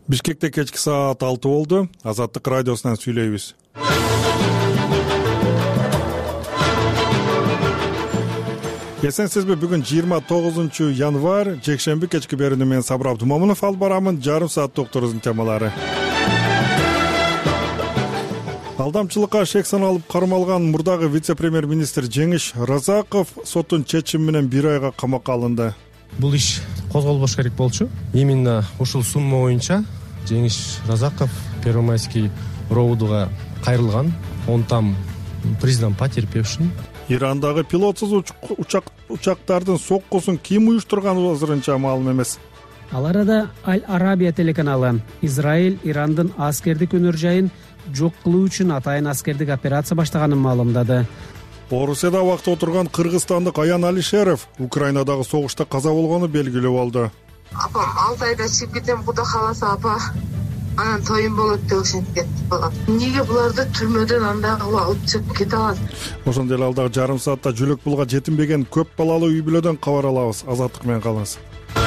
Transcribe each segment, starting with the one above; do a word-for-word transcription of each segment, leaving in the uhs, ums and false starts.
Бишкекте кечки саат алты болду. Азаттык радиосунан сүйлөйбүз. Эсенсизби, бүгүн жыйырма тогузунчу январь, жекшемби кечки берүүнү мен Сабыр Абдумомунов алып барамын. Жарым саат докторубуздун темалары. Алдамчылыкка шек саналып кармалган мурдагы вице-премьер-министр Жеңиш Разаков соттун чечими менен бир айга камакка алынды. Бул иш козголбош керек болчу. Именно ушул сумма боюнча Жеңиш Разаков Первомайский роудуга кайрылган. Он там признан потерпевшим. Ирандагы пилотсуз учак учактардын соккусун ким уюштурганы азырынча маалым эмес. Ал арада Аль-Арабия телеканалы Израиль Ирандын аскердик өнөр жайын жок кылуу үчүн атайын аскердик операция баштаганын маалымдады. Орусияда убакта отурган кыргызстандык Аян Алишеров Украинадагы согушта каза болгону белгилүү болду. Апам алты айда чыгып кетем, Куда кааласа апа, анан тоюм болот деп ошентип кетти балам. Эмнеге буларды түрмөдөн андагы алып чыгып кете алат? Ошондой эле алдагы жарым саатта жүлөк булга жетинбеген көп балалуу үй бүлөдөн кабар алабыз. Азаттык менен калыңыз.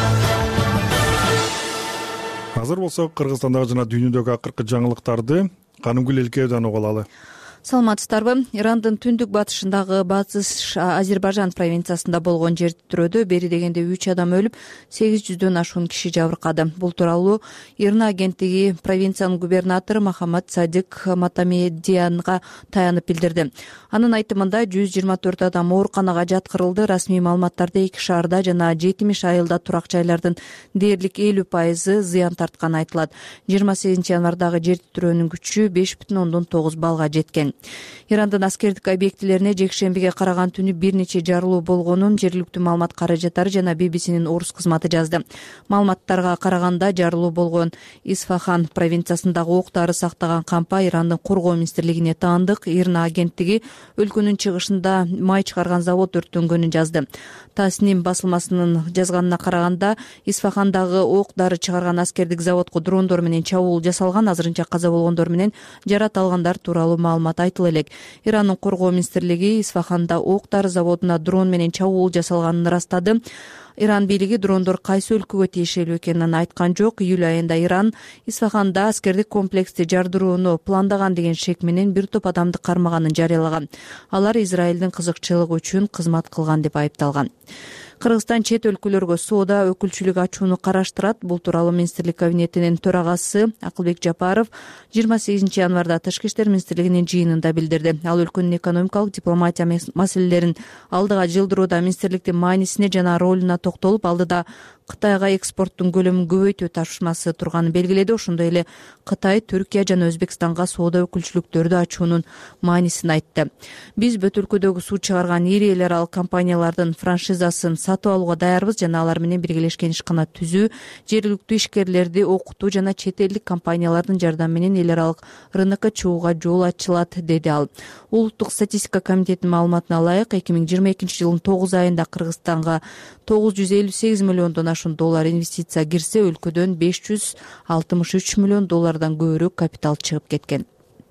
Азыр болсо Кыргызстандагы жана дүйнөдөгү акыркы жаңылыктарды Канымгүл Элкеевден угуп алалы. Саламатсыздарбы? Ирандын түндүк батышындагы Батыш Азербайжан провинциясында болгон жер титирөөдө бери дегенде үч адам өлүп, сегиз жүздөн ашуун киши жабыркады. Бул тууралуу Ирна агенттиги провинциянын губернатору Махамад Садик Матамедиянга таянып билдирди. Анын айтымында жүз жыйырма төрт адам ооруканага жаткырылды. Расмий маалыматтарда эки шаарда жана жетимиш айылда турак жайлардын дээрлик элүү пайызы зыян тартканы айтылат. жыйырма сегизинчи январдагы жер титирөөнүн күчү беш бүтүн ондон тогуз баллга жеткен. Ирандын аскердик объектилерине жекшембиге караган түнү бир нече жарылуу болгонун жергиликтүү маалымат каражаттары жана би би синин орус кызматы жазды. Маалыматтарга караганда жарылуу болгон Исфахан провинциясындагы ок дары сактаган кампа Ирандын коргоо министрлигине таандык. Ирна агенттиги өлкөнүн чыгышында май чыгарган завод өрттөнгөнүн жазды. Тасним басылмасынын жазганына караганда Исфахандагы ок дары чыгарган аскердик заводко дрондор менен чабуул жасалган. Азырынча каза болгондор менен жарат алгандар тууралуу маалымат айтыла элек. Ирандын коргоо министрлиги Исфаханда ок дары заводуна дрон менен чабуул жасалганын ырастады. Иран бийлиги дрондор кайсы өлкөгө тиешелүү экенин айткан жок. Июль айында Иран Исфаханда аскердик комплексти жардырууну пландаган деген шек менен бир топ адамды кармаганын жарыялаган. Алар Израилдин кызыкчылыгы үчүн кызмат кылган деп айыпталган. Кыргызстан чет өлкөлөргө соода өкүлчүлүк ачууну караштырат. Бул тууралуу министрлик кабинетинин төрагасы Акылбек Жапаров жыйырма сегизинчи январда Тышкы иштер министрлигинин жыйынында билдирди. Ал өлкөнүн экономикалык дипломатия маселелерин алдыга жылдырууда министрликтин маанисине жана ролуна токтолуп, алдыда Кытайга экспорттун көлөмүн көбөйтүү тапшырмасы турганын белгиледи. Ошондой эле Кытай, Түркия жана Өзбекстанга соода өкүлчүлүктөрдү ачуунун маанисин айтты. Биз бүт өлкөдөгү суу чыгарган ири эл аралык компаниялардын франшизасын сатып алууга даярбыз жана алар менен биргелешкен ишкана түзүү, жергиликтүү ишкерлерди окутуу жана чет элдик компаниялардын жардамы менен эл аралык рынокко чыгууга жол ачылат, деди ал. Улуттук статистика комитетинин маалыматына ылайык, эки миң жыйырма экинчи жылдын тогуз айында Кыргызстанга тогуз жүз элүү сегиз миллиондон ашуун доллар инвестиция кирсе, өлкөдөн беш жүз алтымыш үч миллион доллардан көбүрөөк капитал чыгып кеткен.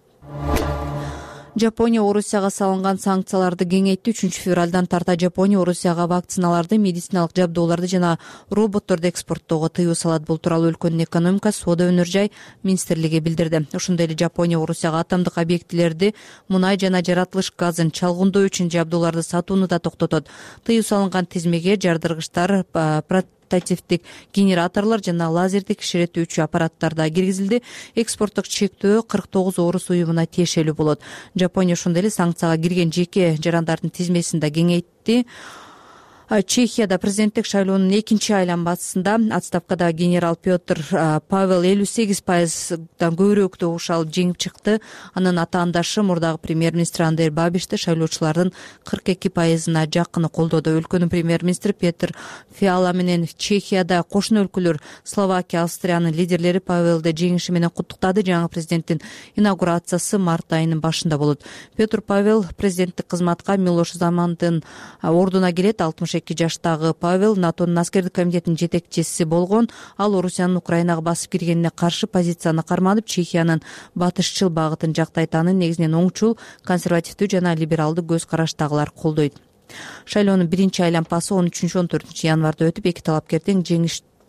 Жапония Орусияга салынган санкцияларды кеңейтти. үчүнчү февралдан тарта Жапония Орусияга вакциналарды, медициналык жабдууларды жана роботторду экспорттоого тыюу салат. Бул тууралуу өлкөнүн экономика, соода өнөр жай министрлиги билдирди. Ошондой эле Жапония Орусияга атомдук объектилерди, мунай жана жаратылыш газын чалгындоо үчүн жабдууларды сатууну да токтотот. Тыюу салынган тизмеге жардыргычтар, портативдик генераторлор жана лазердик кичиретүүчү аппараттар да киргизилди. Экспорттук чектөө кырк тогуз орус уюмуна тиешелүү болот. Жапония ошондой эле санкцияга кирген жеке жарандардын тизмесин да кеңейтти. Чехияда президенттик шайлоонун экинчи айланмасында отставкада генерал Петр Павел элүү сегиз пайыздан көбүрөөк добуш алып жеңип чыкты. Анын атаандашы мурдагы премьер-министр Андер Бабишти шайлоочулардын кырк эки пайызына жакыны колдоду. Өлкөнүн премьер-министри Петр Фиала менен Чехияда кошуна өлкөлөр Словакия, Австриянын лидерлери Павелди жеңиши менен куттуктады. Жаңы президенттин инаугурациясы март айынын башында болот. Петр Павел президенттик кызматка Милош Замандын ордуна келет. алтымыш эки жаштагы Павел НАТОнун аскердик комитетинин жетекчиси болгон. Ал Орусиянын Украинага басып киргенине каршы позицияны карманып, Чехиянын батышчыл багытын жактайт. Аны негизинен оңчул, консервативдүү жана либералдык көз караштагылар колдойт. Шайлоонун биринчи айланпасы он үчүнчү он төртүнчү январда өтүп, эки талапкер тең жеңиш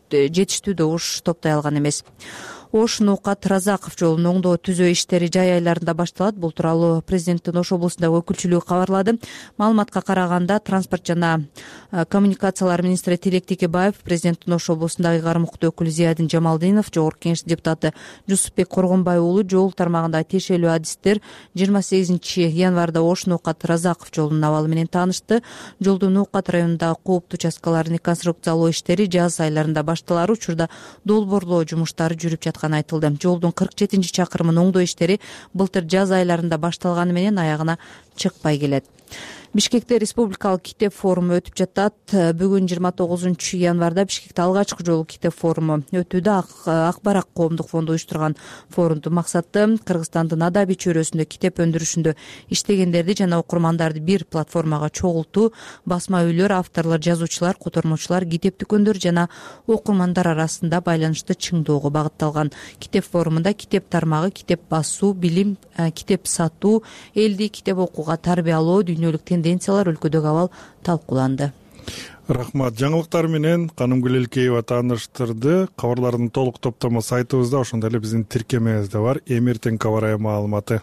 жетиштүү деп ош топтой алган эмес. Ош Ноокат Разаков жолун оңдоо түзөө иштери жай айларында башталат. Бул тууралуу президенттин Ош облусундагы өкүлчүлүгү кабарлады. Маалыматка караганда транспорт жана коммуникациялар министри Тилек Текебаев, президенттин Ош облусундагы кармыктуу өкүлү Зиядин Жамалдинов, жогорку кеңеш депутаты Жусупбек Коргонбай уулу жол тармагында тиешелүү адистер жыйырма сегизинчи январда Ош Ноокат Разаков жолунун абалы менен таанышты. Жолдун Ноокат районундагы кооптуу участкаларын реконструкциялоо иштери жаз айларында башталар учурда долбоорлоо жумуштары жүрүп жаткан айтылды. Жолдун кырк жетинчи чакырымын оңдоо иштери былтыр жаз айларында башталганы менен аягына чыкпай келет. Бишкекте республикалык китеп форуму өтүп жатат. Бүгүн жыйырма тогузунчу январда Бишкекте алгачкы жолу китеп форуму өтүүдө. Акбарак коомдук фонду уюштурган форумдун максаты Кыргызстандын адабий чөйрөсүндө китеп өндүрүшүндө иштегендерди жана окурмандарды бир платформага чогултуу. Басма үйлөр, авторлор, жазуучулар, котормочулар, китеп дүкөндөр жана окурмандар арасында байланышты чыңдоого багытталган. Китеп форумунда китеп тармагы, китеп басуу, билим, китеп сатуу, элди китеп окууга тарбиялоо, дүйнөлүк тенденциялар, өлкөдөгү абал талкууланды. Рахмат. Жаңылыктар менен Канымгүл Элкеева тааныштырды. Кабарлардын толук топтому сайтыбызда, ошондой эле биздин тиркемебизде бар. Эми эртең кабар маалыматы.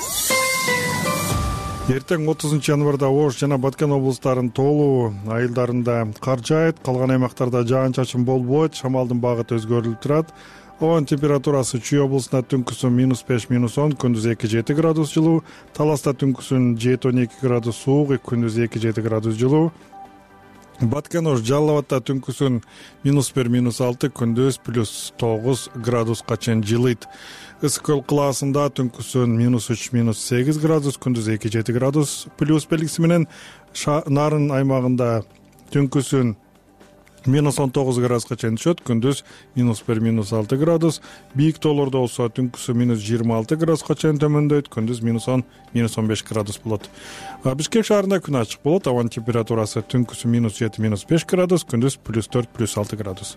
Эртең отузунчу январда Ош жана Баткен облустарынын тоолуу айылдарында кар жаайт, калган аймактарда жаан-чачын болбойт, шамалдын багыты өзгөрүлүп турат. Абанын температурасы Чүй облусунда түнкүсүн минус беш минус он, күндүз эки жети градус жылуу, Таласта түнкүсүн жети он эки градус суук, күндүз эки жети градус жылуу. Баткен Ош Жалал Абадта түнкүсүн минус бир минус алты, күндүз плюс тогуз градуска чейин жылыйт. Ысык көл кылаасында түнкүсүн минус үч минус сегиз градус, күндүз эки жети градус плюс белгиси менен. Нарын аймагында түнкүсүн минус он тогуз градуска чейин түшөт, күндүз минус бир минус алты градус. Бийик тоолордо болсо түнкүсү минус жыйырма алты градуска чейин төмөндөйт, күндүз минус он минус он беш градус болот. Бишкек шаарында күн ачык болот. Абанын температурасы түнкүсү минус жети минус беш градус, күндүз плюс төрт плюс алты градус.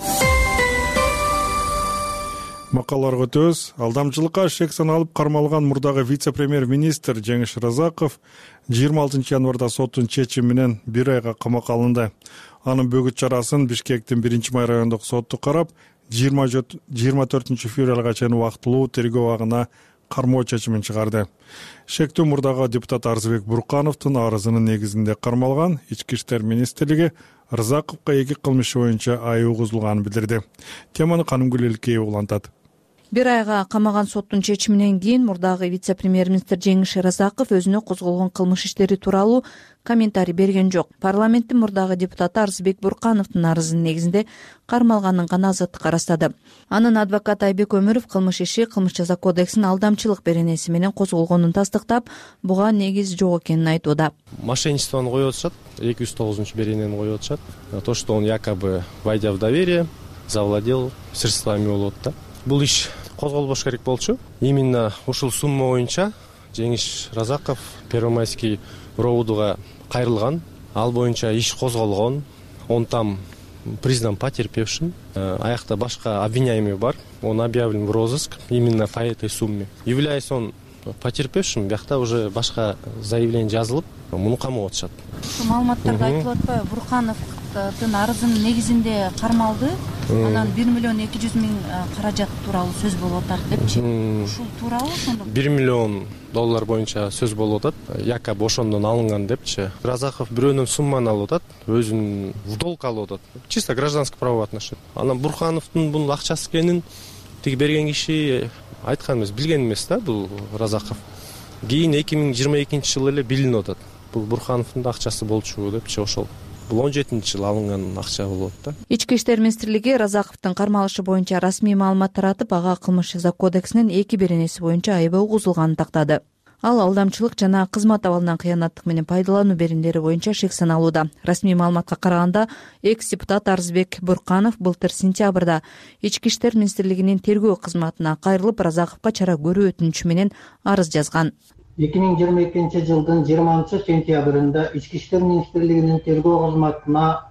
Макалаларга өтөбүз. Алдамчылыкка шек саналып кармалган мурдагы вице-премьер-министр Жеңиш Разаков жыйырма алтынчы январда соттун чечими менен бир айга камакка алынды. Анын бөгүт чарасын Бишкектин биринчи май райондук соту карап, жыйырма төртүнчү февралга чейин убактылуу тергөө абагына кармоо чечимин чыгарды. Шектүү мурдагы депутат Арзыбек Буркановдун арызынын негизинде кармалган. Ички иштер министрлиги Разаковго эки кылмыш боюнча айып угузулганын билдирди. Теманы Канымгүл Элкеева улантат. Бир айга камаган соттун чечиминен кийин мурдагы вице-премьер-министр Жеңиш Разаков өзүнө козголгон кылмыш иштери тууралуу комментарий берген жок. Парламенттин мурдагы депутаты Арзыбек Буркановдун арызынын негизинде кармалганын гана азаттык карастады. Анын адвокаты Айбек Өмүров кылмыш иши Кылмыш жаза кодексинин алдамчылык беренеси менен козголгонун тастыктап, буга негиз жок экенин айтууда. Мошенничествону коюп атышат, эки жүз тогузунчу беренени коюп атышат. То, что он якобы, войдя в доверие, завладел средствами болот да. Бул иш козголбош керек болчу. Именно ушул сумма боюнча Жеңиш Разаков Первомайский роудуга кайрылган. Ал боюнча иш козголгон. Он там признан потерпевшим. Аякта башка обвиняемый бар. Он объявлен в розыск именно по этой сумме. Являясь он потерпевшим, биякта уже башка заявление жазылып, муну камап атышат. Маалыматтарда айтылып атпайбы, Буркановдун арызынын негизинде кармалды. Анан бир миллион эки жүз миң каражат тууралуу сөз болуп атат депчи. Ушул тууралуу ошондо бир миллион доллар боюнча сөз болуп атат. Якобы ошондон алынган депчи. Разаков бирөөнөн сумманы алып атат, өзүн в долг алып атат. Чисто гражданско правовой отношения. Анан Буркановдун бул акчасы экенин тиги берген киши айткан эмес, билген эмес да бул Разаков. Кийин эки миң жыйырма экинчи жылы эле билинип атат. Бул Буркановдун акчасы болчу депчи ошол. Бул он жетинчи жыл алынган акча болот да. Ички иштер министрлиги Разаковдун кармалышы боюнча расмий маалымат таратып, ага кылмыш жаза кодексинин эки беренеси боюнча айыбы угузулганын тактады. Ал алдамчылык жана кызмат абалынан кыянаттык менен пайдалануу берендери боюнча шек саналууда. Расмий маалыматка караганда, экс-депутат Арзыбек Бурканов былтыр сентябрда Ички иштер министрлигинин тергөө кызматына кайрылып, Разаковго чара көрүү өтүнүчү менен арыз жазган. эки миң жыйырма экинчи жылдын жыйырманчы сентябрында Ички иштер министрлигинин тергөө кызматына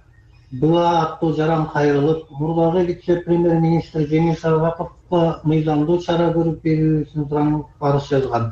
БА аттуу жаран кайрылып, мурдагы вице-премьер-министр Жеңиш Разаковго мыйзамдуу чара көрүп берүүсүн суранып арыз жазган.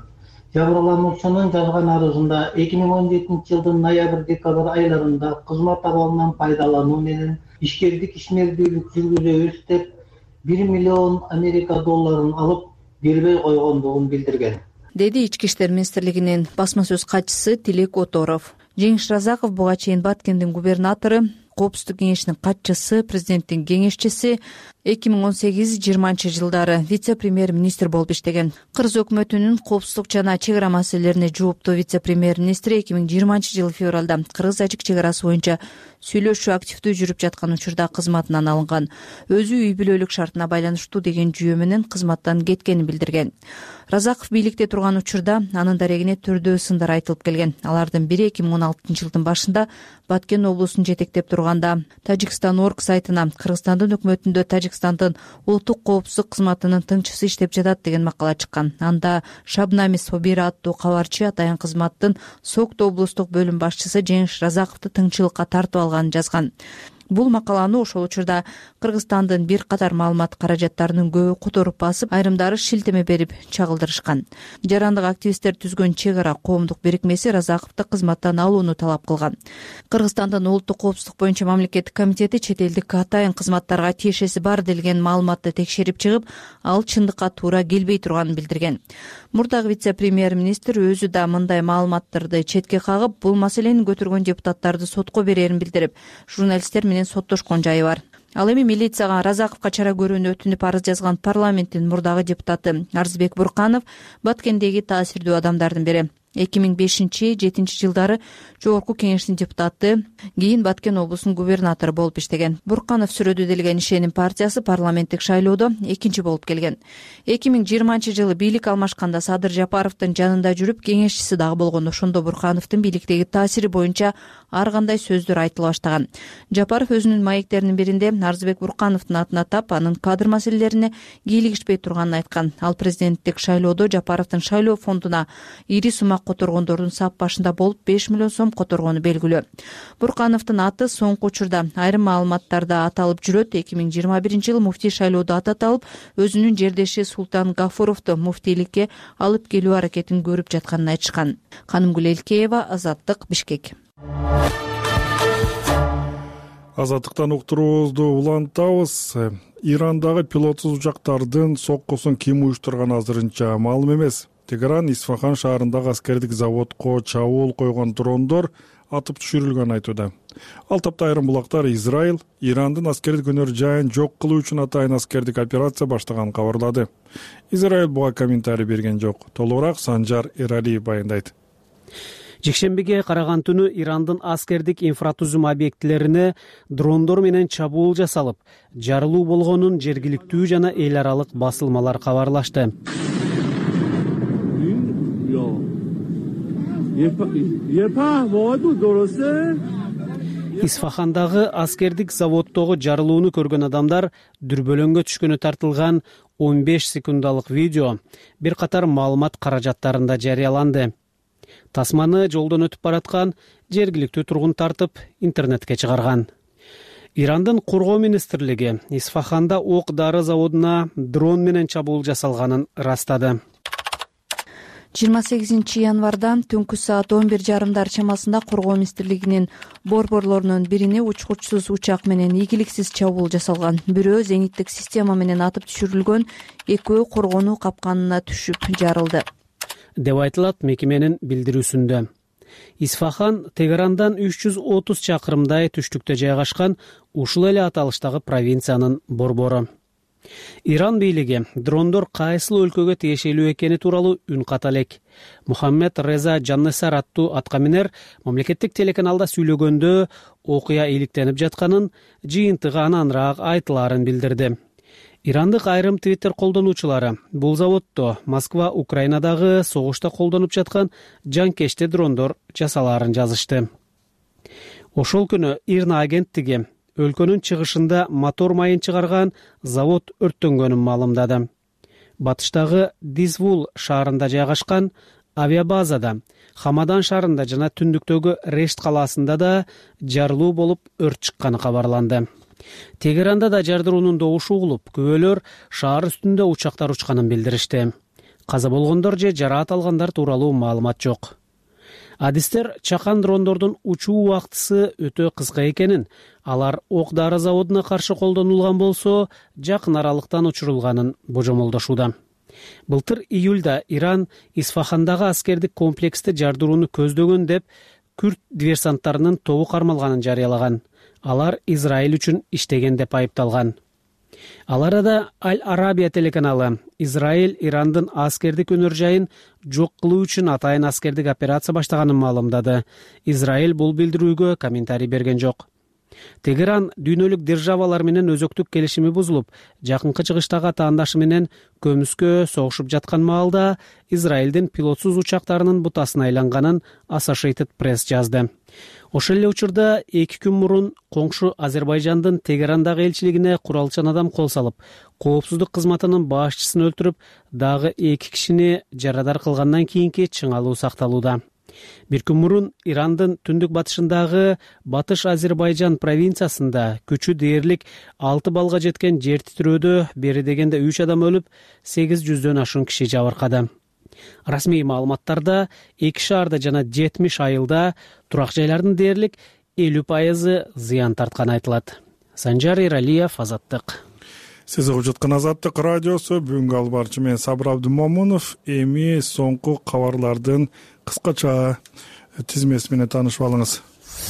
Жабырлануучунун жазган арызында эки миң он жетинчи жылдын ноябрь-декабрь айларында кызмат абалынан пайдалануу менен ишкердик ишмердүүлүк жүргүзөбүз деп бир миллион Америка долларын алып бербей койгондугун билдирген, деди Ички иштер министрлигинин басма сөз катчысы Тилек Оторов. Жеңиш Разаков буга чейин Баткендин губернатору, Коопсуздук кеңешинин катчысы, президенттин кеңешчиси, эки миң он сегиз жыйырманчы жылдары вице-премьер-министр болуп иштеген. Кыргыз өкмөтүнүн коопсуздук жана чек ара маселелерине жооптуу вице-премьер-министри эки миң жыйырманчы жылы февралда кыргыз-тажик чек арасы боюнча сүйлөшүү активдүү жүрүп жаткан учурда кызматынан алынган. Өзү үй бүлөлүк шартына байланыштуу деген жүйө менен кызматтан кеткенин билдирген. Разаков бийликте турган учурда анын дарегине түрдүү сындар айтылып келген. Алардын бири эки миң он алтынчы жылдын башында Баткен облусун жетектеп турганда Тажикстан орг сайтына Кыргызстандын өкмөтүндө Тажикстандын улуттук коопсуздук кызматынын тыңчысы иштеп жатат деген макала чыккан. Анда Шабнами Собира аттуу кабарчы атайын кызматтын Сокто облустук бөлүм башчысы Жеңиш Разаковду тыңчылыкка тартып алганын жазган. Бул макаланы ошол учурда Кыргызстандын бир катар маалымат каражаттарынын көбү которуп басып, айрымдары шилтеме берип чагылдырышкан. Жарандык активисттер түзгөн чек ара коомдук бирикмеси Разаковду кызматтан алууну талап кылган. Кыргызстандын улуттук коопсуздук боюнча мамлекеттик комитети чет элдик атайын кызматтарга тиешеси бар делген маалыматты текшерип чыгып, ал чындыкка туура келбей турганын билдирген. Мурдагы вице-премьер-министр өзү да мындай маалыматтарды четке кагып, бул маселени көтөргөн депутаттарды сотко берерин билдирип, журналисттер менен соттошкон жайы бар. Ал эми милицияга Разаковго чара көрүүнү өтүнүп арыз жазган парламенттин мурдагы депутаты Арзбек Бурканов Баткендеги таасирдүү адамдардын бири. эки миң бешинчи жетинчи жылдары Жогорку кеңештин депутаты, кийин Баткен облусунун губернатору болуп иштеген. Бурканов сүрөдү делген Ишеним партиясы парламенттик шайлоодо экинчи болуп келген. эки миң жыйырманчы жылы бийлик алмашканда Садыр Жапаровдун жанында жүрүп, кеңешчиси дагы болгон. Ошондо Буркановдун бийликтеги таасири боюнча ар кандай сөздөр айтыла баштаган. Жапаров өзүнүн маектеринин биринде Арзбек Буркановдун атын атап, анын кадр маселелерине кийлигишпей турганын айткан. Ал президенттик шайлоодо Жапаровдун шайлоо фондуна ири сумма которгондордун сап башында болуп беш миллион сом которгону белгилүү. Буркановдун аты соңку учурда айрым маалыматтарда аталып жүрөт. эки миң жыйырма биринчи жылы муфтий шайлоодо ат аталып, өзүнүн жердеши Султан Гафуровду муфтийликке алып келүү аракетин көрүп жатканын айтышкан. Канымгүл Элкеева, Азаттык, Бишкек. Азаттыктан уктуруубузду улантабыз. Ирандагы пилотсуз учактардын соккусун ким уюштурганы азырынча маалым эмес. Тегеран Исфахан шаарындагы аскердик заводко чабуул койгон дрондор атып түшүрүлгөнүн айтууда. Ал тапта айрым булактар Израиль Ирандын аскердик өнөр жайын жок кылуу үчүн атайын аскердик операция баштаганын кабарлады. Израиль буга комментарий берген жок. Толугураак Санжар Эралиев баяндайт. Жекшембиге караган түнү Ирандын аскердик инфратузум объектилерине дрондор менен чабуул жасалып, жарылуу болгонун жергиликтүү жана эл аралык басылмалар кабарлашты. Исфахандагы аскердик заводдогу жарылууну көргөн адамдар дүрбөлөңгө түшкөнү тартылган он беш секундалык видео бир катар маалымат каражаттарында жарыяланды. Тасманы жолдон өтүп бараткан жергиликтүү тургун тартып интернетке чыгарган. Ирандын коргоо министрлиги Исфаханда ок дары заводуна дрон менен чабуул жасалганын ырастады. жыйырма сегизинчи январдан түнкү саат он бир жарымдар чамасында коргоо министрлигинин борборлорунун бирине учкучсуз учак менен ийгиликсиз чабуул жасалган. Бирөө зениттик система менен атып түшүрүлгөн, экөө коргонуу капканына түшүп жарылды, деп айтылат мекеменин билдирүүсүндө. Исфахан Тегерандан үч жүз отуз чакырымдай түштүктө жайгашкан ушул эле аталыштагы провинциянын борбору. Иран бийлиги дрондор кайсыл өлкөгө тиешелүү экени тууралуу үн ката элек. Мухаммед Реза Жаннесар аттуу аткаминер мамлекеттик телеканалда сүйлөгөндө окуя иликтенип жатканын, жыйынтыгы ананраак айтылаарын билдирди. Ирандык айрым Твиттер колдонуучулары бул заводдо Москва Украинадагы согушта колдонуп жаткан жанкечте дрондор жасалаарын жазышты. Ошол күнү Ирна агенттиги өлкөнүн чыгышында мотор майын чыгарган завод өрттөнгөнүн маалымдады. Батыштагы Дизвул шаарында жайгашкан авиабазада, Хамадан шаарында жана түндүктөгү Решт калаасында да жарылуу болуп өрт чыкканы кабарланды. Тегеранда да жардыруунун добушу угулуп, күбөлөр шаар үстүндө учактар учканын билдиришти. каза болгондор же жараат алгандар тууралуу маалымат жок. Адистер чакан дрондордун учуу убактысы өтө кыска экенин, алар ок-дары заводуна каршы колдонулган болсо, жакын аралыктан учурулганын божомолдошууда. Былтыр июлда Иран Исфахандагы аскердик комплексти жардырууну көздөгөн деп күрд диверсанттарынын тобу кармалганын жарыялаган. Алар Израиль үчүн иштеген деп айыпталган. Ал арада Аль-Арабия телеканалы Израиль Ирандын аскердик өнөр жайын жок кылуу үчүн атайын аскердик операция баштаганын маалымдады. Израиль бул билдирүүгө комментарий берген жок. Тегеран дүйнөлүк державалар менен өзөктүк келишими бузулуп, жакынкы чыгыштагы атаандашы менен көмүскө согушуп жаткан маалда Израилдин пилотсуз учактарынын бутасына айланганын Associated Press жазды. Ошол эле учурда эки күн мурун коңшу Азербайжандын Тегерандагы элчилигине куралчан адам кол салып, коопсуздук кызматынын башчысын өлтүрүп, дагы эки кишини жарадар кылгандан кийинки чыңалуу сакталууда. Бир күн мурун Ирандын түндүк батышындагы Батыш Азербайжан провинциясында күчү дээрлик алты балга жеткен жер титирөөдө бери дегенде үч адам өлүп, сегиз жүздөн ашуун киши жабыркады. Расмий маалыматтарда эки шаарда жана жетимиш айылда турак жайлардын дээрлик элүү пайызы зыян тартканы айтылат. Санжар Эралиев, Азаттык. Сиз угуп жаткан Азаттык радиосу, бүгүнкү албарчы мен Сабыр Абдымомунов. Эми соңку кабарлардын кыскача тизмеси менен таанышып алыңыз.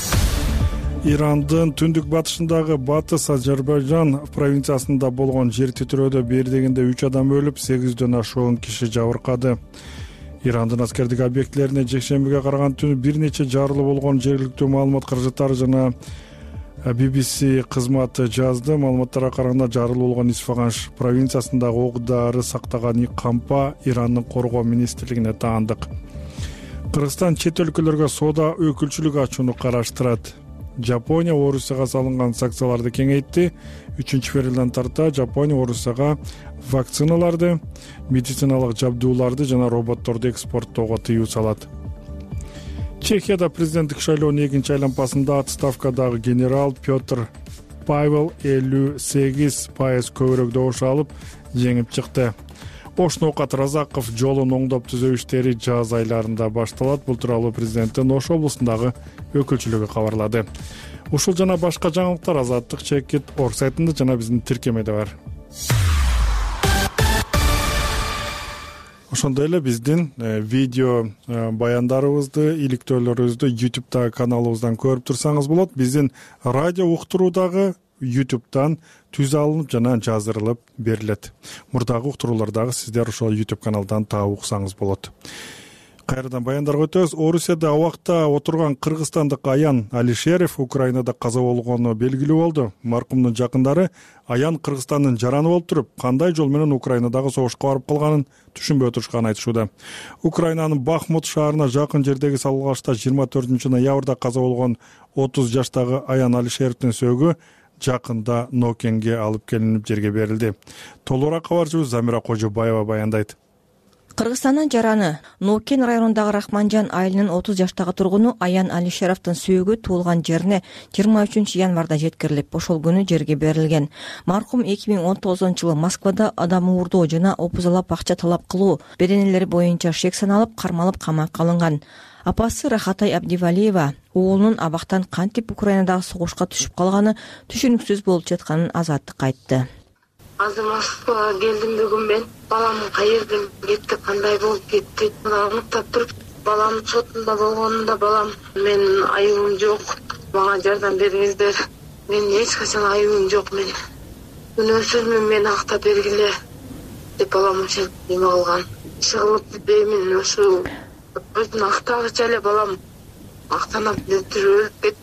Ирандын түндүк батышындагы Батыс Азербайжан провинциясында болгон жер титирөөдө бери дегенде үч адам өлүп, сегизден ашуун киши жабыркады. Ирандын аскердик объектилерине жекшембиге караган түнү бир нече жарылуу болгон жергиликтүү маалымат каражаттары жана би би си кызматы жазды. Маалыматтарга караганда жарылуу болгон Исфахан провинциясындагы ок-дары сактаган кампа Ирандын коргоо министрлигине таандык. Кыргызстан чет өлкөлөргө соода өкүлчүлүк ачууну караштырат. Жапония Орусияга салынган санкцияларды кеңейтти. үчүнчү февралдан тарта Жапония Орусияга вакциналарды, медициналык жабдууларды жана роботторду экспорттоого тыюу салат. Чехияда президенттик шайлоонун экинчи айланпасында отставкадагы генерал Петр Павел элүү сегиз пайыз көбүрөөк добуш алып жеңип чыкты. Ош Ноокат Разаков жолун оңдоп түзөө иштери жаз айларында башталат. Бул тууралуу президенттин Ош облусундагы өкүлчүлүгү кабарлады. Ушул жана башка жаңылыктар Азаттык чекит орг сайтында жана биздин тиркемеде бар. Ошондой эле биздин видео баяндарыбызды, иликтөөлөрүбүздү YouTube каналыбыздан көрүп турсаңыз болот. Биздин радио уктуруудагы YouTube'дан түзө алынып жана жаздырылып берилет. Мурдагы уктуруулар дагы сиздер ошол YouTube каналдан таап уксаңыз болот. Кайрадан баяндарга өтөбүз. Орусияда абакта отурган кыргызстандык Аян Алишеров Украинада каза болгону белгилүү болду. Маркумдун жакындары Аян Кыргызстандын жараны болуп туруп, кандай жол менен Украинадагы согушка барып калганын түшүнбөй отурушканын айтышууда. Украинанын Бахмут шаарына жакын жердеги салгылашта жыйырма төртүнчү ноябрда каза болгон отуз жаштагы Аян Алишеровдун сөөгү жакында Нокенге алып келинип жерге берилди. Толугураак кабарчыбыз Замира Кожобаева баяндайт. Кыргызстандын жараны Нокен районундагы Рахманжан айылынын отуз жаштагы тургуну Аян Алишеровдун сөөгү туулган жерине жыйырма үчүнчү январда жеткирилип, ошол күнү жерге берилген. Маркум эки миң он тогузунчу жылы Москвада адам уурдоо жана опузалап акча талап кылуу беренелери боюнча шек саналып, кармалып камакка алынган. Апасы Рахатай Абдивалиева уулунун абактан кантип Украинадагы согушка түшүп калганы түшүнүксүз болуп жатканын Азаттыкка айтты. Азыр Москвага келдим бүгүн мен. Балам каерден кетти, кандай болуп кетти? Уктап туруп, балам сотунда болгонунда балам менин айыбым жок. Мага жардам бериңиздер. Менин эч качан айыбым жок менин. Күнөөсүзмүн, мени актап бергиле деп балам ошентип неме кылган. Чыгылып деймин, ошо өзүн актагыча эле балам актанып өлүп кетти.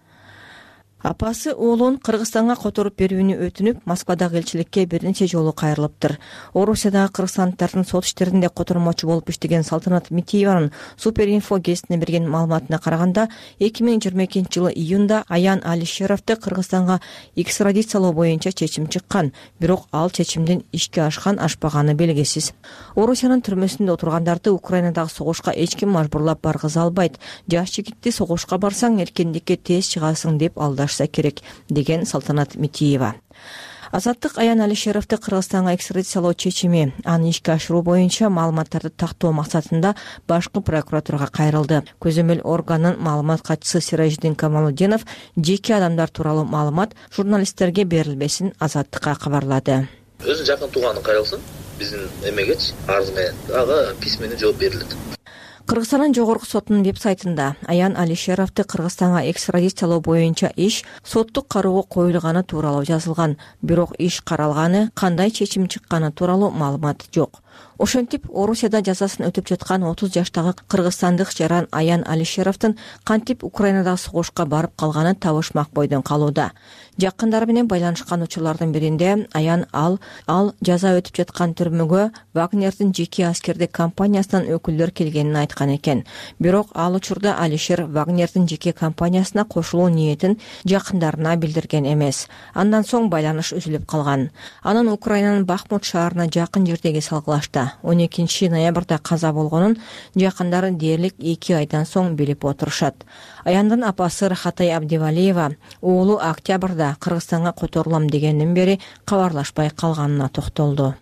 Апасы уулун Кыргызстанга которуп берүүнү өтүнүп, Москвадагы элчиликке бир нече жолу кайрылыптыр. Орусиядагы кыргызстандыктардын сот иштеринде котормочу болуп иштеген Салтанат Митиеванын Суперинфо гезитине берген маалыматына караганда, эки миң жыйырма экинчи жылы июнда Аян Алишеровду Кыргызстанга экстрадициялоо боюнча чечим чыккан, бирок ал чечимдин ишке ашкан ашпаганы белгисиз. Орусиянын түрмөсүндө отургандарды Украинадагы согушка эч ким мажбурлап баргыза албайт. Жаш жигитти согушка барсаң эркиндикке тез чыгасың деп алдаш керек, деген Салтанат Митиева. Азаттык Аян Алишеровду Кыргызстанга экстрадициялоо чечими аны ишке ашыруу боюнча маалыматтарды тактоо максатында башкы прокуратурага кайрылды. Көзөмөл органдын маалымат катчысы Сиражидин Камалудинов жеке адамдар тууралуу маалымат журналисттерге берилбесин Азаттыкка кабарлады. Өзүнүн жакын тууганын кайрылсын, биздин эмегечи арыз менен ага письменный жооп берилет. Кыргызстандын жогорку сотунун веб-сайтында Аян Алишеровду Кыргызстанга экстрадициялоо боюнча иш соттук кароого коюлганы тууралуу жазылган, бирок иш каралганы, кандай чечим чыкканы тууралуу маалымат жок. Ошентип, Орусияда жазасын өтүп жаткан отуз жаштагы кыргызстандык жаран Аян Алишеровдун кантип Украинадагы согушка барып калганы табышмак бойдон калууда. Жакындары менен байланышкан учурлардын биринде Аян ал ал жаза өтүп жаткан түрмөгө Вагнердин жеке аскердик компаниясынан өкүлдөр келгенин айткан экен. Бирок ал учурда Алишер Вагнердин жеке компаниясына кошулуу ниетин жакындарына билдирген эмес. Андан соң байланыш үзүлүп калган. Анын Украинанын Бахмут шаарына жакын жердеги салгылашта он экинчи ноябрда каза болгонун жакындары дээрлик эки айдан соң билип отурушат. Аяндын апасы Рахатай Абдивалиева уулу октябрда Кыргызстанга которулам дегенден бери кабарлашпай калганына токтолду.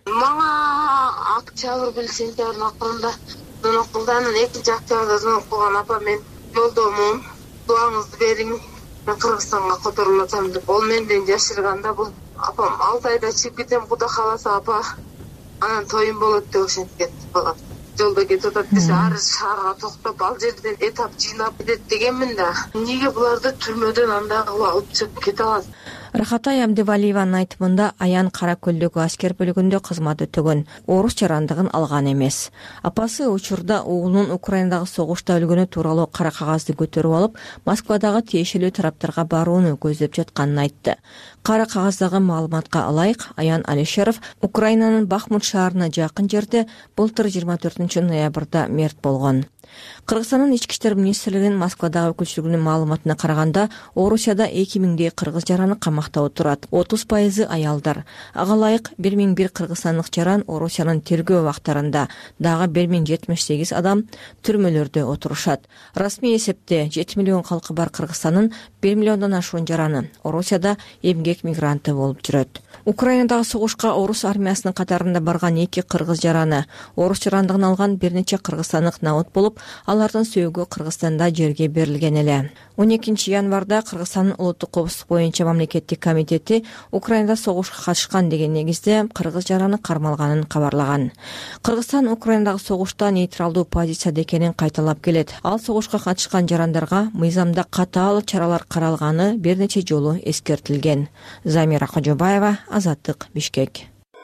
Мага октябрь бил сентябрдын акырында звонок кылды. Анан экинчи октябрда звонок кылган апа, мен жолдомун, дуаңызды бериң, мен Кыргызстанга которулсам деп. Ол менден жашырганда бул апам алты айда чыгып кетем, Кудай кааласа апа, анан тоюм болот деп ошентип балам. Жолдо кетип атат десе, ар шаарга токтоп, ал жерден этап жыйнап кетет дегенмин да. Эмнеге буларды түрмөдөн андагы алып чыгып кете алат? Рахатай Абдивалиеванын айтымында Аян Кара Көлдөгү аскер бөлүгүндө кызмат өтөгөн, орус жарандыгын алган эмес. Апасы учурда уулунун Украинадагы согушта өлгөнү тууралуу кара кагазды көтөрүп алып, Москвадагы тиешелүү тараптарга барууну көздөп жатканын айтты. Кара кагаздагы маалыматка ылайык, Аян Алишеров Украинанын Бахмут шаарына жакын жерде былтыр жыйырма төртүнчү ноябрда мерт болгон. Кыргызстандын ички иштер министрлигинин Москвадагы өкүлчүлүгүнүн маалыматына караганда, Орусияда эки миңдей кыргыз жараны камакта отурат. отуз пайызы аялдар. Ага ылайык бир миң бир кыргызстандык жаран Орусиянын тергөө убактарында, дагы бир миң жетимиш сегиз адам түрмөлөрдө отурушат. Расмий эсепте жети миллион калкы бар Кыргызстандын бир миллиондон ашуун жараны Орусияда эмгек мигранты болуп жүрөт. Украинадагы согушка орус армиясынын катарында барган эки кыргыз жараны орус жарандыгын алган бир нече кыргызстандык наут болуп, алардын сөөгү Кыргызстанда жерге берилген эле. он экинчи январда Кыргызстандын улуттук коопсуздук боюнча мамлекеттик комитети Украинада согушка катышкан деген негизде кыргыз жараны кармалганын кабарлаган. Кыргызстан Украинадагы согушта нейтралдуу позицияда экенин кайталап келет. Ал согушка катышкан жарандарга мыйзамда катаал чаралар каралганы бир нече жолу эскертилген. Замира Кожобаева, Азаттык, Бишкек.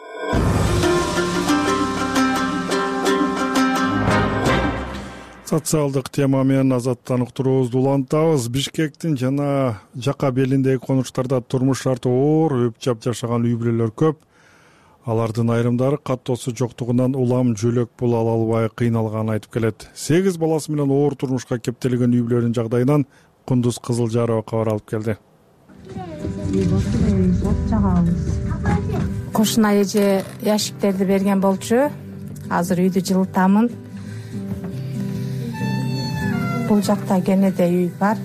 Социалдык тема менен азаттан уктуруубузду улантабыз. Бишкектин жана жака белиндеги конуштарда турмуш шарты оор, өпчап жашаган үй бүлөлөр көп. Алардын айрымдары каттоосу жоктугунан улам жөлөк пул ала албай кыйналганын айтып келет. сегиз баласы менен оор турмушка кептелген үй бүлөлөрдүн жагдайынан Кундуз Кызылжарова кабар алып келди. Кошуна эже яшиктерди берген болчу. Азыр үйдү жылытамын. Бул жакта кенеде үй бар.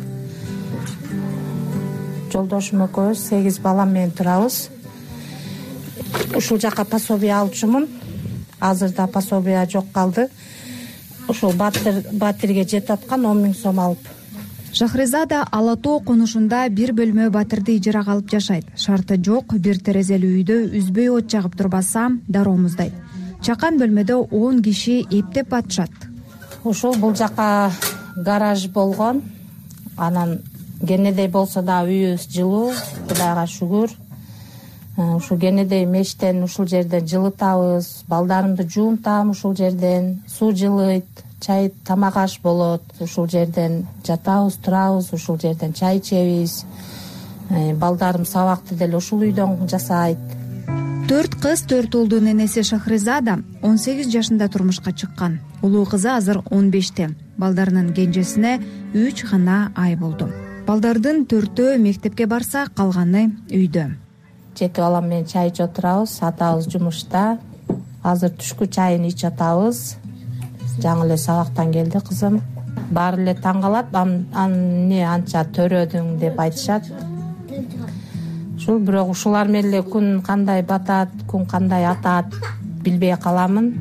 Жолдошум экөөбүз сегиз балам менен турабыз. Ушул жака пособие алчумун. Азырда пособие жок калды. Ушул батыр батирге жетип аткан он миң сом алып. Шахризада Ала Тоо конушунда бир бөлмө батирди ижарага алып жашайт. Шарты жок, бир терезелүү үйдө үзбөй от жагып турбаса дароо муздайт. Чакан бөлмөдө он киши эптеп батышат. Ушул бул жака гараж болгон. Анан кенедей болсо да үйүбүз жылуу, Кудайга шүгүр. Ушул кенедей мештен ушул жерден жылытабыз, балдарымды жуунтам ушул жерден, суу жылыйт, чай тамак аш болот. Ушул жерден жатабыз, турабыз, ушул жерден чай ичебиз. Балдарым сабакты деле ушул үйдөн жасайт. Төрт кыз, төрт уулдун энеси Шахризада он сегиз жашында турмушка чыккан. Улуу кызы азыр он беште. Балдарынын кенжесине үч гана ай болду. Балдардын төртөө мектепке барса, калганы үйдө. Жети балам менен чай ичип отурабыз, атабыз жумушта. Азыр түшкү чайын ичип атабыз. Жаңы эле сабактан келди кызым. Баары эле таң калат, эмне анча төрөдүң деп айтышат. ушул бирок ушулар менен эле күн кандай батат, күн кандай атат билбей каламын.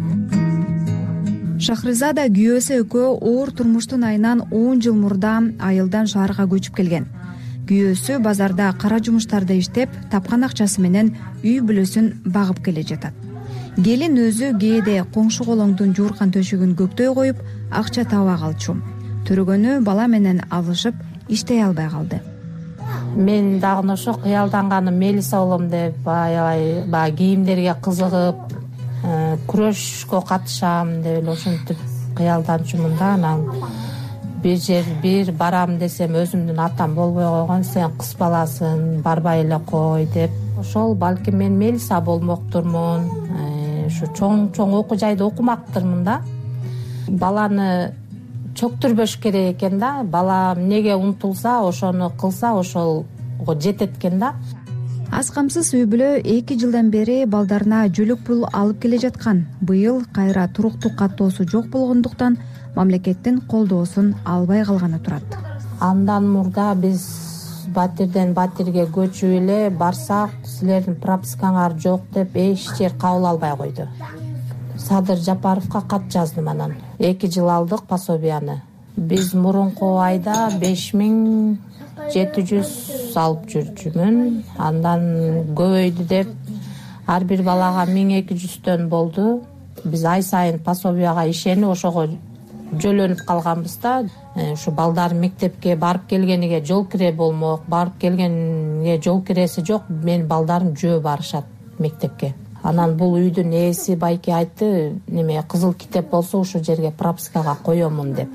Шахризада күйөөсү экөө оор турмуштун айынан он жыл мурда айылдан шаарга көчүп келген. Күйөөсү базарда кара жумуштарда иштеп, тапкан акчасы менен үй бүлөсүн багып келе жатат. Келин өзү кээде коңшу колоңдун жууркан төшөгүн көктөй коюп, акча таба калчу. Төрөгөнү бала менен алышып, иштей албай калды. Мен дагы ошо кыялданганым Мелиса болом деп, аябай баягы кийимдерге кызыгып, күрөшкө катышам деп эле ошентип кыялданчумун да. Анан бир жер бир барам десем өзүмдүн атам болбой койгон, сен кыз баласың, барбай эле кой деп. Ошол балким мен Мелиса болмоктурмун, ушу чоң-чоң окуу жайда окумактырмын да. Баланы чөктүрбөш керек экен да. Бала эмнеге умтулса, ошону кылса, ошолго жетет экен да. Аз камсыз үй бүлө эки жылдан бери балдарына жөлөк пул алып келе жаткан. Быйыл кайра туруктуу каттоосу жок болгондуктан мамлекеттин колдоосун албай калганы турат. Андан мурда биз батирден батирге көчүп эле барсак, силердин пропискаңар жок деп эч жер кабыл албай койду. Садыр Жапаровго кат жаздым, анан эки жыл алдык пособияны. Биз мурунку айда беш миң жети жүз алып жүрчүмүн. Андан көбөйдү деп ар бир балага миң эки жүздөн болду. Биз ай сайын пособияга ишенип ошого жөлөнүп калганбыз да. Ушу балдар мектепке барып келгениге жол кире болмок, барып келгениге жол киреси жок. Менин балдарым жөө барышат мектепке. Анан бул үйдүн ээси байке айтты, неме кызыл китеп болсо ушул жерге пропискага коёмун деп.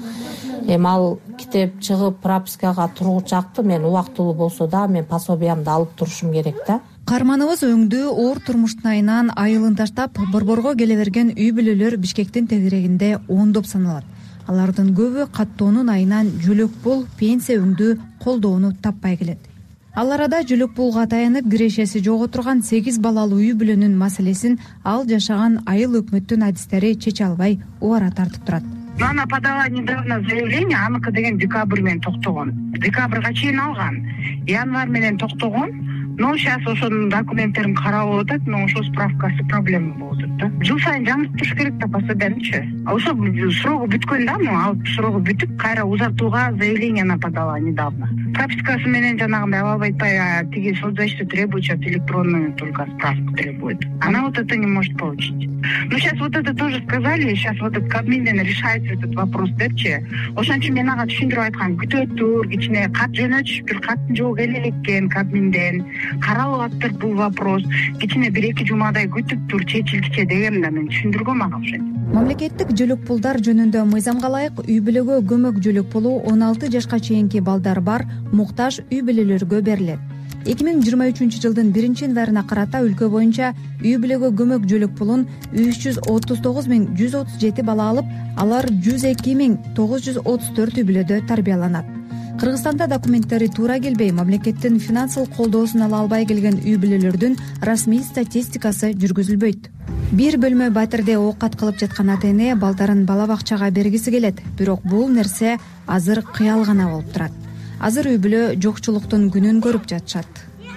Эми ал китеп чыгып пропискага тургучакты, мен убактылуу болсо да мен пособиямды алып турушум керек да. Каарманыбыз өңдүү оор турмуштун айынан айылын таштап Борборго келе берген үй бүлөлөр Бишкектин тегерегинде ондоп саналат. Алардын көбү каттоонун айынан жөлөк пул, пенсия өңдүү колдоону таппай келет. Ал арада жөлөк пулга таянып кирешеси жок отурган сегиз балалуу үй бүлөнүн маселесин ал жашаган айыл өкмөттүн адистери чече албай убара тартып турат. Но она подала недавно заявление, аныкы деген декабрь менен токтогон. Декабрга чейин алган. Январь менен токтогон. Но сейчас ошонун документтерин карап атат, но ошо справкасы проблема болуп атат да. Жыл сайын жаңыртып туруш керек да пособиянычы. Ошо срогу бүткөн да, но ал срогу бүтүп кайра узартууга заявление она подала недавно. Пропискасы менен жанагындай алып айтпай, тиги соцзащита требует сейчас электронную только справку требует. Она вот это не может получить. Ну сейчас вот это тоже сказали, сейчас вот этот Кабминден решается этот вопрос депчи. Ошон үчүн мен ага түшүндүрүп айткам, күтөт тур, кичине кат жөнөтүшүптүр, каттын жолу келе экен Кабминден. Каралып атыптыр бул вопрос. Кичине бир эки жумадай күтүп тур, чечилгиче дегем да мен түшүндүргөм ага ошентип. Мамлекеттик жөлөк пулдар жөнүндө мыйзамга ылайык үй бүлөгө көмөк жөлөк пулу он алты жашка чейинки балдар бар муктаж үй бүлөлөргө берилет. эки миң жыйырма үчүнчү жылдын биринчи январына карата өлкө боюнча үй бүлөгө көмөк жөлөк пулун үч жүз отуз тогуз миң жүз отуз жети бала алып, алар жүз эки миң тогуз жүз отуз төрт үй бүлөдө тарбияланат. Кыргызстанда документтери туура келбей, мамлекеттин финансылык колдоосун ала албай келген үй бүлөлөрдүн расмий статистикасы жүргүзүлбөйт. Бир бөлмө батирде оокат кылып жаткан ата эне балдарын бала бакчага бергиси келет, бирок бул нерсе азыр кыял гана болуп турат. Азыр үй бүлө жокчулуктун күнүн көрүп жатышат.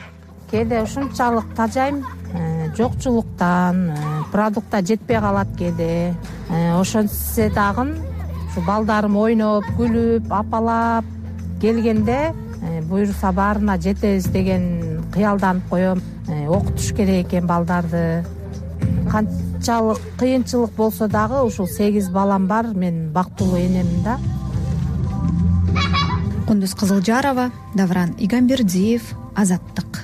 Кээде ушунчалык тажайм, жокчулуктан, продукта жетпей калат кээде. Ошентсе дагы ушу балдарым ойноп, күлүп, апалап келгенде буюрса баарына жетебиз деген кыялданып коем. Окутуш керек экен балдарды. Канчалык кыйынчылык болсо дагы ушул сегиз балам бар, мен бактылуу энемин да. Кундуз Кызылжарова, Давран Игамбердиев, Азаттык.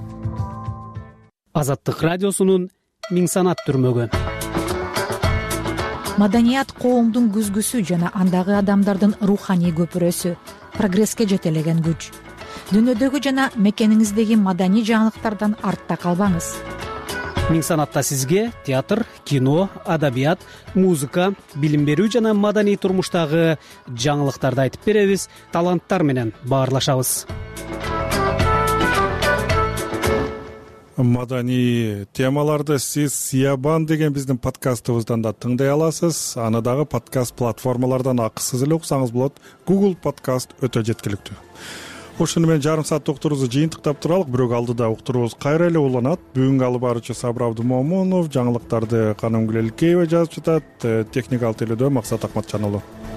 Азаттык радиосунун Миң санат түрмөгү. Маданият коомдун күзгүсү жана андагы адамдардын руханий көпүрөсү, прогресске жетелеген күч. Дүйнөдөгү жана мекениңиздеги маданий жаңылыктардан артта калбаңыз. Миң санатта сизге театр, кино, адабият, музыка, билим берүү жана маданий турмуштагы жаңылыктарды айтып беребиз, таланттар менен баарлашабыз. Маданий темаларды сиз Сиябан деген биздин подкастыбыздан да тыңдай аласыз. Аны дагы подкаст платформалардан акысыз эле уксаңыз болот. Google подкаст өтө жеткиликтүү. ошону менен жарым сааттык уктуруубузду жыйынтыктап туралык. Бирок алдыда уктуруубуз кайра эле уланат. Бүгүнкү алып баруучу Сабыр Абдымомунов, жаңылыктарды Канымгүл Элкеева жазып жатат, техникалык тейлөөдө Максат Акматжан уулу.